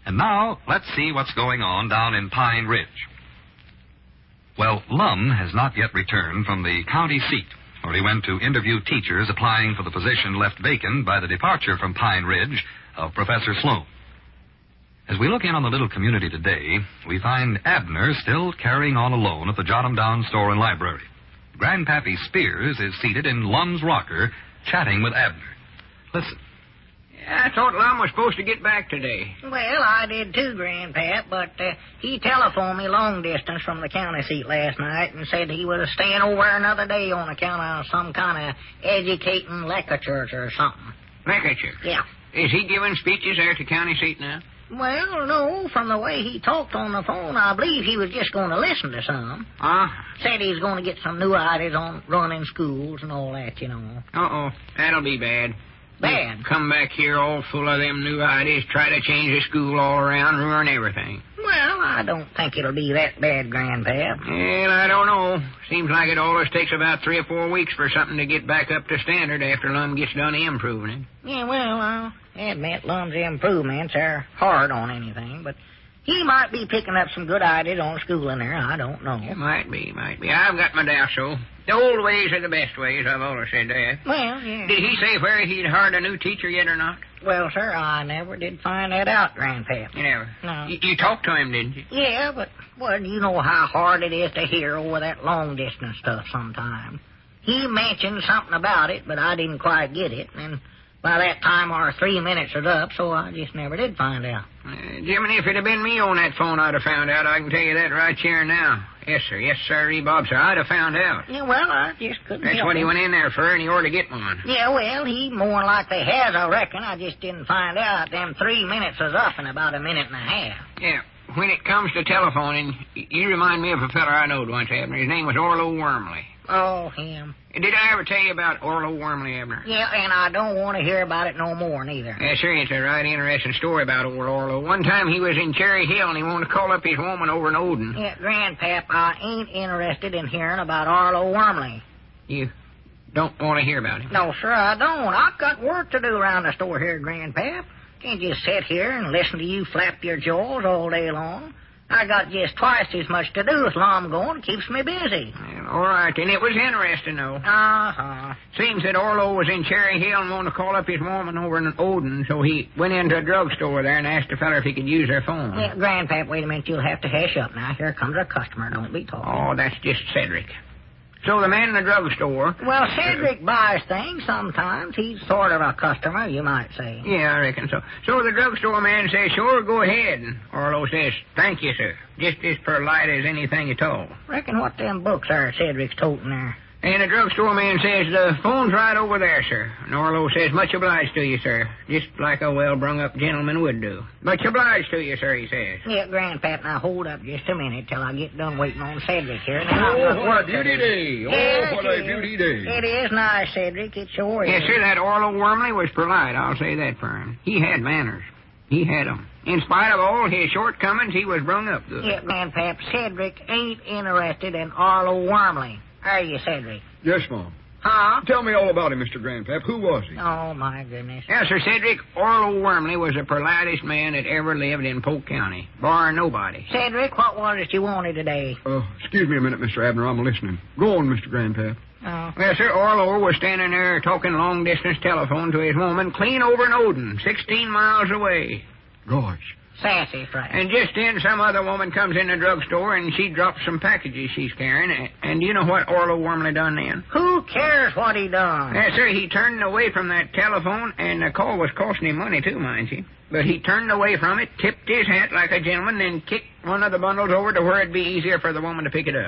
And now, let's see what's going on down in Pine Ridge. Well, Lum has not yet returned from the county seat, where he went to interview teachers applying for the position left vacant by the departure from Pine Ridge of Professor Sloan. As we look in on the little community today, we find Abner still carrying on alone at the Jotham Down store and library. Grandpappy Spears is seated in Lum's rocker, chatting with Abner. Listen. I thought Lum was supposed to get back today. Well, I did too, Grandpap, but he telephoned me long distance from the county seat last night and said he was staying over another day on account of some kind of educating lectures or something. Lectures? Yeah. Is he giving speeches there at the county seat now? Well, no, from the way he talked on the phone, I believe he was just going to listen to some. Said he was going to get some new ideas on running schools and all that, you know. Uh-oh, that'll be bad. Bad? Come back here all full of them new ideas, try to change the school all around, ruin everything. Well, I don't think it'll be that bad, Grandpap. Well, I don't know. Seems like it always takes about 3 or 4 weeks for something to get back up to standard after Lum gets done improving it. Yeah, well, I'll admit Lum's improvements are hard on anything, but he might be picking up some good ideas on schooling there. I don't know. It might be. I've got my doubts, so. The old ways are the best ways. I've always said that. Well, yeah. Did he say where he'd hired a new teacher yet or not? Well, sir, I never did find that out, Grandpap. You never? No. You talked to him, didn't you? Yeah, but, well, you know how hard it is to hear over that long-distance stuff sometimes. He mentioned something about it, but I didn't quite get it, and by that time our 3 minutes was up, so I just never did find out. Jiminy, if it had been me on that phone, I'd have found out. I can tell you that right here now. Yes, sir. Yes, sir, Bob, sir. I'd have found out. Yeah, well, I just couldn't That's help what he him. went in there for, and he ought to get one. Yeah, well, he more likely has, I reckon. I just didn't find out. Them 3 minutes was up in about a minute and a half. Yeah. When it comes to telephoning, you remind me of a feller I knowed once, Abner. His name was Orlo Wormley. Oh, him. Did I ever tell you about Orlo Wormley, Abner? Yeah, and I don't want to hear about it no more, neither. Yeah, sure, it's a right interesting story about old Orlo. One time he was in Cherry Hill, and he wanted to call up his woman over in Odin. Yeah, Grandpap, I ain't interested in hearing about Orlo Wormley. You don't want to hear about him? No, sir, I don't. I've got work to do around the store here, Grandpap. Can't just sit here and listen to you flap your jaws all day long. I got just twice as much to do with Lum going. Keeps me busy. Well, all right, and it was interesting, though. Uh-huh. Seems that Orlo was in Cherry Hill and wanted to call up his woman over in Odin, so he went into a drugstore there and asked the feller if he could use their phone. Yeah, Grandpap, wait a minute. You'll have to hush up now. Here comes a customer. Don't be talking. Oh, that's just Cedric. So the man in the drugstore... Well, Cedric buys things sometimes. He's sort of a customer, you might say. Yeah, I reckon so. So the drugstore man says, sure, go ahead. And Orlo says, thank you, sir. Just as polite as anything at all. Reckon what them books are Cedric's toting there. And the drugstore man says, the phone's right over there, sir. And Orlo says, much obliged to you, sir. Just like a well-brung-up gentleman would do. Much obliged to you, sir, he says. Yeah, Grandpap, now hold up just a minute till I get done waiting on Cedric here. Oh, what a beauty day. Oh, what a beauty day. It is nice, Cedric. It sure is. Yes, sir, that Orlo Wormley was polite, I'll say that for him. He had manners. He had 'em. In spite of all his shortcomings, he was brung up good. Yeah, Grandpap, Cedric ain't interested in Orlo Wormley. Are you, Cedric? Yes, Mom. Huh? Tell me all about him, Mr. Grandpap. Who was he? Oh, my goodness. Yes, sir, Cedric, Orlo Wormley was the politest man that ever lived in Polk County, bar nobody. Cedric, what was it you wanted today? Excuse me a minute, Mr. Abner. I'm listening. Go on, Mr. Grandpap. Oh. Well, sir, Orlo was standing there talking long-distance telephone to his woman clean over in Odin, 16 miles away. Gosh. Sassy, Frank. And just then, some other woman comes in the drugstore, and she drops some packages she's carrying. And do you know what Orlo Wormley done then? Who cares what he done? Yes, sir, he turned away from that telephone, and the call was costing him money, too, mind you. But he turned away from it, tipped his hat like a gentleman, then kicked one of the bundles over to where it'd be easier for the woman to pick it up.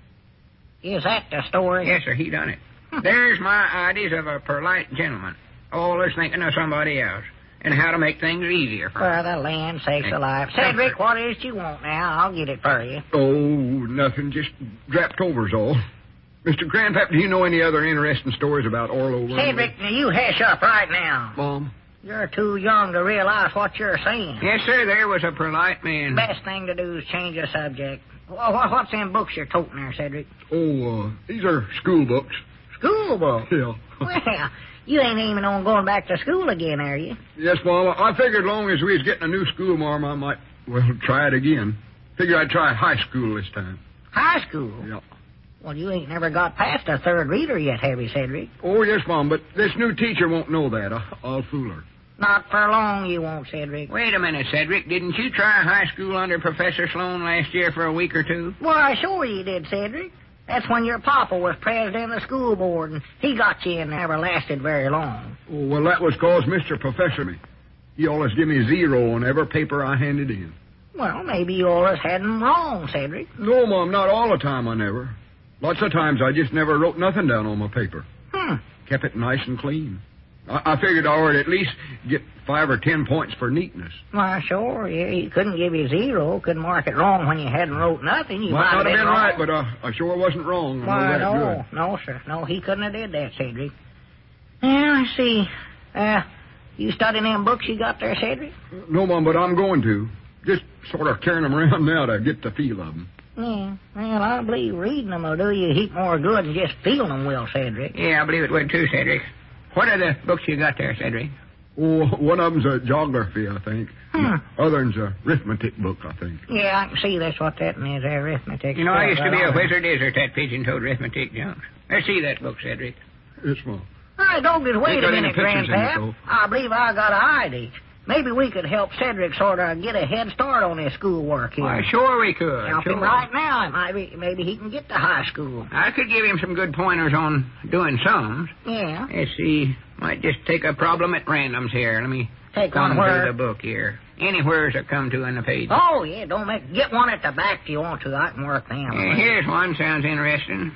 Is that the story? Yes, sir, he done it. There's my ideas of a polite gentleman, always thinking of somebody else, and how to make things easier for For the land sakes alive. Cedric, what is it you want now? I'll get it for you. Oh, nothing. Just drapped over's all. Mr. Grandpap, do you know any other interesting stories about Orlo Wormley? Cedric, you hush up right now. Mom? You're too young to realize what you're saying. Yes, sir, there was a polite man. Best thing to do is change the subject. What's them books you're toting there, Cedric? Oh, these are school books. School books? Yeah. Well, You ain't aiming on going back to school again, are you? Yes, Mom. I figured long as we was getting a new school, Mom, I might, try it again. Figured I'd try high school this time. High school? Yeah. Well, you ain't never got past a third reader yet, have you, Cedric? Oh, yes, Mom, but this new teacher won't know that. I'll fool her. Not for long you won't, Cedric. Wait a minute, Cedric. Didn't you try high school under Professor Sloan last year for a week or two? Why, sure you did, Cedric. That's when your papa was president of the school board, and he got you in there. Never lasted very long. Oh, well, that was 'cause Mr. Professor me. He always give me 0 on every paper I handed in. Well, maybe you always had 'em wrong, Cedric. No, Mom, not all the time, I never. Lots of times I just never wrote nothing down on my paper. Kept it nice and clean. I figured I would at least get 5 or 10 points for neatness. Why, sure, yeah, he couldn't give you 0, couldn't mark it wrong when you hadn't wrote nothing. You Might not have been wrong. right, but I sure wasn't wrong. Why, know that no, good. no, sir. No, he couldn't have did that, Cedric. Yeah, I see. You studying them books you got there, Cedric? No, Mom, but I'm going to. Just sort of carrying them around now to get the feel of them. Yeah, well, I believe reading them will do you a heap more good than just feeling them will, Cedric. Yeah, I believe it would too, Cedric. What are the books you got there, Cedric? Oh, one of them's a geography, I think. Other's a arithmetic book, I think. Yeah, I can see that's what that means, arithmetic. You know, I used to be a wizard at that pigeon-toed arithmetic, Jones. Let's see that book, Cedric. Yes, Mom. Hey, Douglas, wait got a any minute, pictures in it, Grandpa. though? I believe I got an idea. Maybe we could help Cedric sort of get a head start on his schoolwork here. Why, sure we could. Help sure. him right now. Maybe he can get to high school. I could give him some good pointers on doing sums. Yeah. Let's see. Might just take a problem at randoms here. Let me Take thumb one where? through the book here. Anywheres I come to in the page. Oh, yeah, get one at the back if you want to. I can work them. Here's one. Sounds interesting.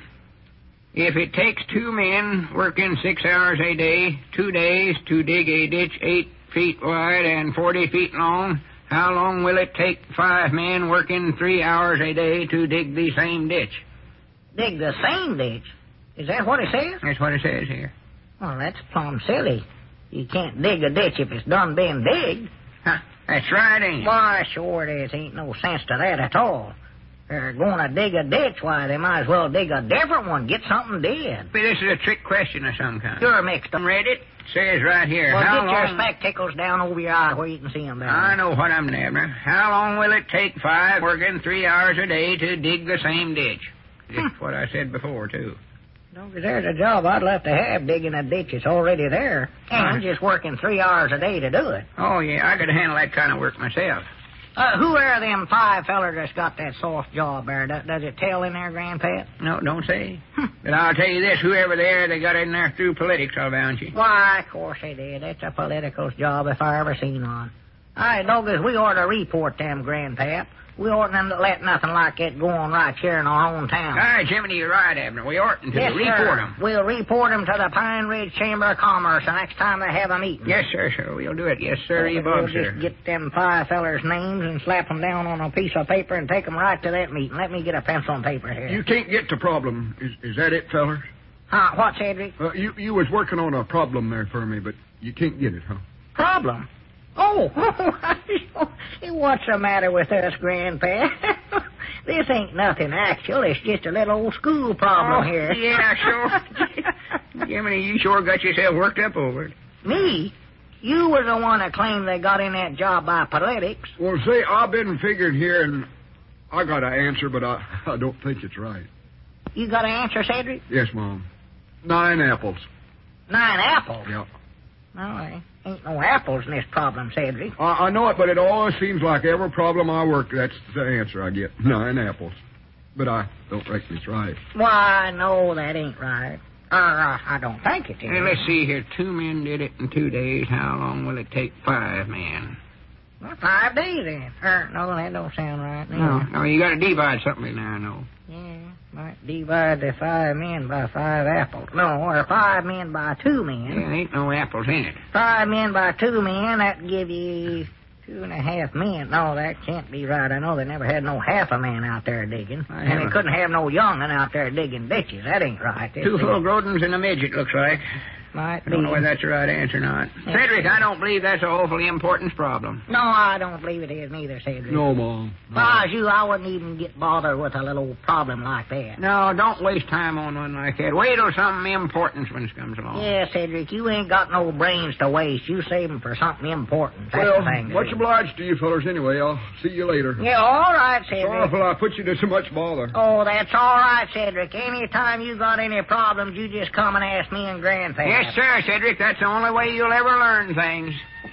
If it takes 2 men working 6 hours a day, 2 days to dig a ditch 8 feet wide and 40 feet long, how long will it take 5 men working 3 hours a day to dig the same ditch? Dig the same ditch? Is that what it says? That's what it says here. Well, that's plumb silly. You can't dig a ditch if it's done being digged. Huh, that's right, ain't it? Why, sure it is. Ain't no sense to that at all. They're going to dig a ditch, why, they might as well dig a different one. Get something did. But this is a trick question of some kind. You're mixed up. Read it? Says right here. Well, how get your long... spectacles down over your eye where you can see them better. I know what I'm Abner. How long will it take 5 working 3 hours a day to dig the same ditch? That's what I said before, too. No, 'cause there's a job I'd love to have, digging a ditch that's already there. And just working 3 hours a day to do it. Oh, yeah, I could handle that kind of work myself. Who are them 5 fellers that's got that soft job there? Does it tell in there, Grandpa? No, don't say. But I'll tell you this, whoever they got in there through politics, I'll bound you. Why, of course they did. That's a political's job if I ever seen one. All right, Douglas, we ought to report them, Grandpap. We oughtn't to let nothing like that go on right here in our own town. All right, Jiminy, you're right, Abner. We oughtn't to Yes, report sir. them. We'll report them to the Pine Ridge Chamber of Commerce the next time they have a meeting. Yes, sir. We'll do it. Yes, sir. We'll Bob, just sir. get them 5 fellers' names and slap them down on a piece of paper and take them right to that meeting. Let me get a pencil and paper here. You can't get to problem. Is that it, fellers? Huh, what, Cedric? You was working on a problem there for me, but you can't get it, huh? Problem? Oh, what's the matter with us, Grandpa? This ain't nothing actual. It's just a little old school problem here. Yeah, sure. Jiminy, you sure got yourself worked up over it. Me? You was the one that claimed they got in that job by politics. Well, say, I've been figuring here, and I got an answer, but I don't think it's right. You got an answer, Cedric? Yes, Mom. 9 apples. 9 apples? Yeah. No, there ain't no apples in this problem, Cedric. I know it, but it always seems like every problem I work, that's the answer I get. 9 apples. But I don't reckon it's right. Why, no, that ain't right. I don't think it is. Hey, let's see here. 2 men did it in 2 days. How long will it take 5 men? Well, 5 days then. No, that don't sound right. No, you got to divide something in there, I know. Yeah, might divide the 5 men by 5 apples. No, or 5 men by 2 men. Yeah, there ain't no apples in it. 5 men by 2 men, that'd give you 2.5 men. No, that can't be right. I know they never had no half a man out there digging. And they couldn't have no young'un out there digging ditches. That ain't right. 2 full grodens and a midget, looks like. Might I don't be. know whether that's the right answer or not. Yeah. Cedric, I don't believe that's an awfully important problem. No, I don't believe it is neither, Cedric. No, Mom. If I was you, I wouldn't even get bothered with a little problem like that. No, don't waste time on one like that. Wait till something important when it comes along. Yeah, Cedric, you ain't got no brains to waste. You save them for something important. That's Well, the thing. to much do. obliged to you fellers anyway. I'll see you later. Yeah, all right, Cedric. Sorry if I put you to so much bother. Oh, that's all right, Cedric. Anytime you got any problems, you just come and ask me and Grandpa. Yes, sir, Cedric. That's the only way you'll ever learn things.